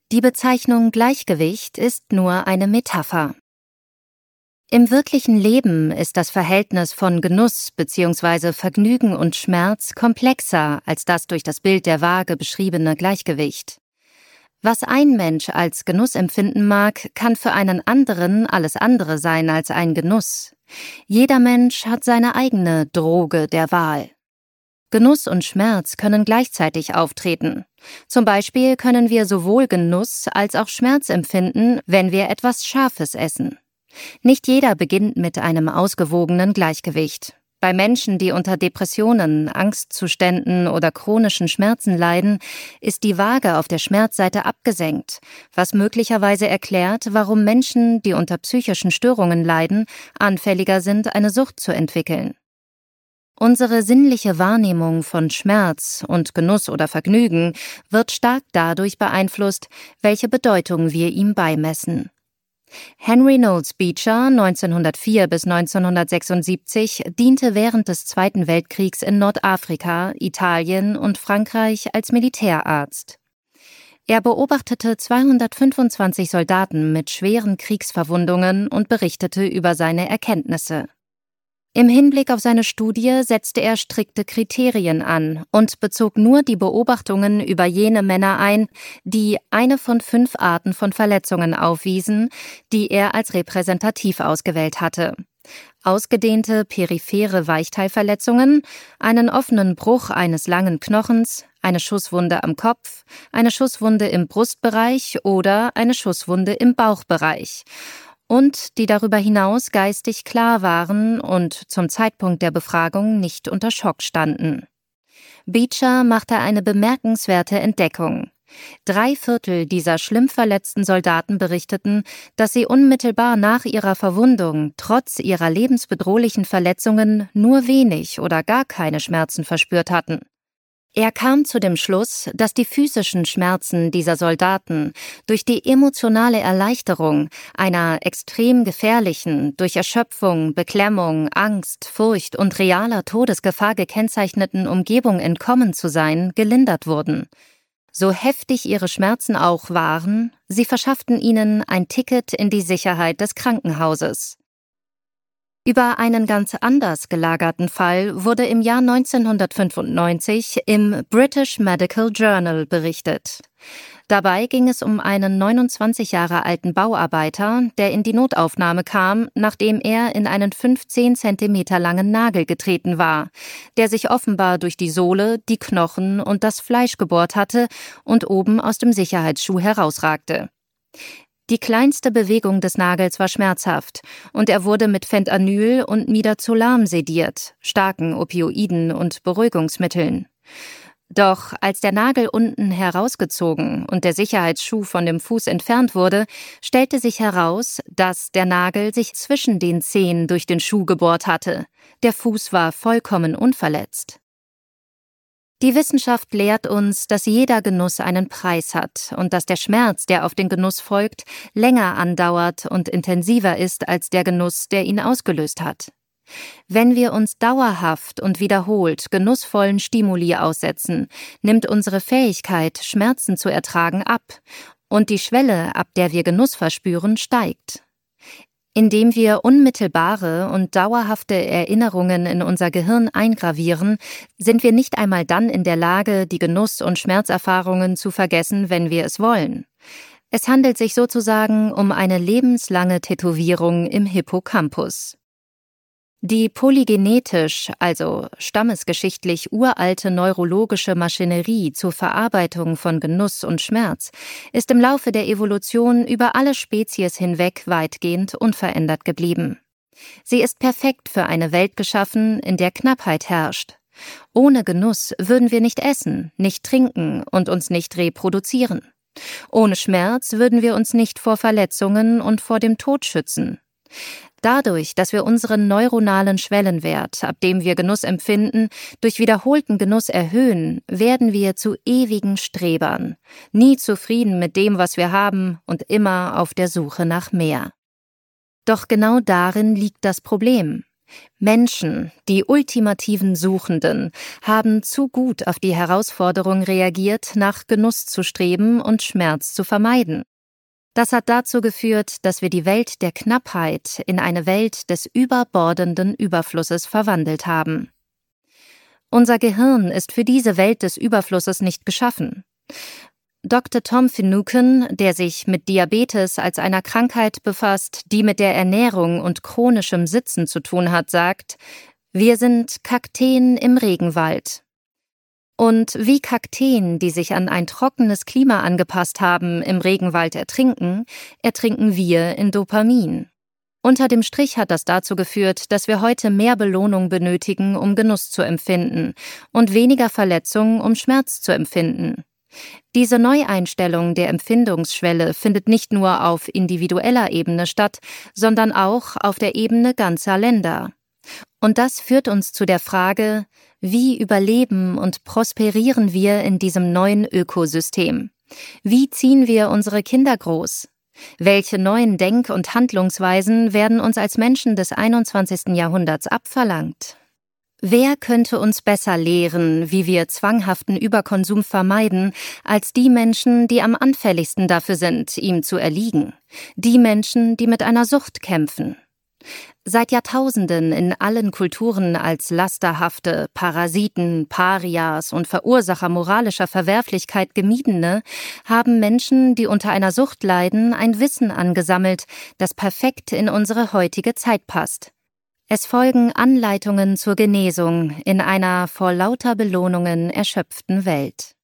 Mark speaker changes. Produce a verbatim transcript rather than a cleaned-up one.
Speaker 1: Die Bezeichnung Gleichgewicht ist nur eine Metapher. Im wirklichen Leben ist das Verhältnis von Genuss bzw. Vergnügen und Schmerz komplexer als das durch das Bild der Waage beschriebene Gleichgewicht. Was ein Mensch als Genuss empfinden mag, kann für einen anderen alles andere sein als ein Genuss. Jeder Mensch hat seine eigene Droge der Wahl. Genuss und Schmerz können gleichzeitig auftreten. Zum Beispiel können wir sowohl Genuss als auch Schmerz empfinden, wenn wir etwas Scharfes essen. Nicht jeder beginnt mit einem ausgewogenen Gleichgewicht. Bei Menschen, die unter Depressionen, Angstzuständen oder chronischen Schmerzen leiden, ist die Waage auf der Schmerzseite abgesenkt, was möglicherweise erklärt, warum Menschen, die unter psychischen Störungen leiden, anfälliger sind, eine Sucht zu entwickeln. Unsere sinnliche Wahrnehmung von Schmerz und Genuss oder Vergnügen wird stark dadurch beeinflusst, welche Bedeutung wir ihm beimessen. Henry Knowles Beecher (neunzehnhundertvier bis neunzehnhundertsechsundsiebzig) diente während des Zweiten Weltkriegs in Nordafrika, Italien und Frankreich als Militärarzt. Er beobachtete zweihundertfünfundzwanzig Soldaten mit schweren Kriegsverwundungen und berichtete über seine Erkenntnisse. Im Hinblick auf seine Studie setzte er strikte Kriterien an und bezog nur die Beobachtungen über jene Männer ein, die eine von fünf Arten von Verletzungen aufwiesen, die er als repräsentativ ausgewählt hatte. Ausgedehnte periphere Weichteilverletzungen, einen offenen Bruch eines langen Knochens, eine Schusswunde am Kopf, eine Schusswunde im Brustbereich oder eine Schusswunde im Bauchbereich. Und die darüber hinaus geistig klar waren und zum Zeitpunkt der Befragung nicht unter Schock standen. Beecher machte eine bemerkenswerte Entdeckung. Drei Viertel dieser schlimm verletzten Soldaten berichteten, dass sie unmittelbar nach ihrer Verwundung trotz ihrer lebensbedrohlichen Verletzungen nur wenig oder gar keine Schmerzen verspürt hatten. Er kam zu dem Schluss, dass die physischen Schmerzen dieser Soldaten durch die emotionale Erleichterung einer extrem gefährlichen, durch Erschöpfung, Beklemmung, Angst, Furcht und realer Todesgefahr gekennzeichneten Umgebung entkommen zu sein, gelindert wurden. So heftig ihre Schmerzen auch waren, sie verschafften ihnen ein Ticket in die Sicherheit des Krankenhauses. Über einen ganz anders gelagerten Fall wurde im Jahr neunzehnhundertfünfundneunzig im British Medical Journal berichtet. Dabei ging es um einen neunundzwanzig Jahre alten Bauarbeiter, der in die Notaufnahme kam, nachdem er in einen fünfzehn Zentimeter langen Nagel getreten war, der sich offenbar durch die Sohle, die Knochen und das Fleisch gebohrt hatte und oben aus dem Sicherheitsschuh herausragte. Die kleinste Bewegung des Nagels war schmerzhaft und er wurde mit Fentanyl und Midazolam sediert, starken Opioiden und Beruhigungsmitteln. Doch als der Nagel unten herausgezogen und der Sicherheitsschuh von dem Fuß entfernt wurde, stellte sich heraus, dass der Nagel sich zwischen den Zehen durch den Schuh gebohrt hatte. Der Fuß war vollkommen unverletzt. Die Wissenschaft lehrt uns, dass jeder Genuss einen Preis hat und dass der Schmerz, der auf den Genuss folgt, länger andauert und intensiver ist als der Genuss, der ihn ausgelöst hat. Wenn wir uns dauerhaft und wiederholt genussvollen Stimuli aussetzen, nimmt unsere Fähigkeit, Schmerzen zu ertragen, ab und die Schwelle, ab der wir Genuss verspüren, steigt. Indem wir unmittelbare und dauerhafte Erinnerungen in unser Gehirn eingravieren, sind wir nicht einmal dann in der Lage, die Genuss- und Schmerzerfahrungen zu vergessen, wenn wir es wollen. Es handelt sich sozusagen um eine lebenslange Tätowierung im Hippocampus. Die polygenetisch, also stammesgeschichtlich uralte neurologische Maschinerie zur Verarbeitung von Genuss und Schmerz ist im Laufe der Evolution über alle Spezies hinweg weitgehend unverändert geblieben. Sie ist perfekt für eine Welt geschaffen, in der Knappheit herrscht. Ohne Genuss würden wir nicht essen, nicht trinken und uns nicht reproduzieren. Ohne Schmerz würden wir uns nicht vor Verletzungen und vor dem Tod schützen. Dadurch, dass wir unseren neuronalen Schwellenwert, ab dem wir Genuss empfinden, durch wiederholten Genuss erhöhen, werden wir zu ewigen Strebern, nie zufrieden mit dem, was wir haben und immer auf der Suche nach mehr. Doch genau darin liegt das Problem. Menschen, die ultimativen Suchenden, haben zu gut auf die Herausforderung reagiert, nach Genuss zu streben und Schmerz zu vermeiden. Das hat dazu geführt, dass wir die Welt der Knappheit in eine Welt des überbordenden Überflusses verwandelt haben. Unser Gehirn ist für diese Welt des Überflusses nicht geschaffen. Doktor Tom Finucane, der sich mit Diabetes als einer Krankheit befasst, die mit der Ernährung und chronischem Sitzen zu tun hat, sagt: Wir sind Kakteen im Regenwald. Und wie Kakteen, die sich an ein trockenes Klima angepasst haben, im Regenwald ertrinken, ertrinken wir in Dopamin. Unter dem Strich hat das dazu geführt, dass wir heute mehr Belohnung benötigen, um Genuss zu empfinden, und weniger Verletzung, um Schmerz zu empfinden. Diese Neueinstellung der Empfindungsschwelle findet nicht nur auf individueller Ebene statt, sondern auch auf der Ebene ganzer Länder. Und das führt uns zu der Frage: Wie überleben und prosperieren wir in diesem neuen Ökosystem? Wie ziehen wir unsere Kinder groß? Welche neuen Denk- und Handlungsweisen werden uns als Menschen des einundzwanzigsten Jahrhunderts abverlangt? Wer könnte uns besser lehren, wie wir zwanghaften Überkonsum vermeiden, als die Menschen, die am anfälligsten dafür sind, ihm zu erliegen? Die Menschen, die mit einer Sucht kämpfen. Seit Jahrtausenden in allen Kulturen als lasterhafte Parasiten, Parias und Verursacher moralischer Verwerflichkeit gemiedene, haben Menschen, die unter einer Sucht leiden, ein Wissen angesammelt, das perfekt in unsere heutige Zeit passt. Es folgen Anleitungen zur Genesung in einer vor lauter Belohnungen erschöpften Welt.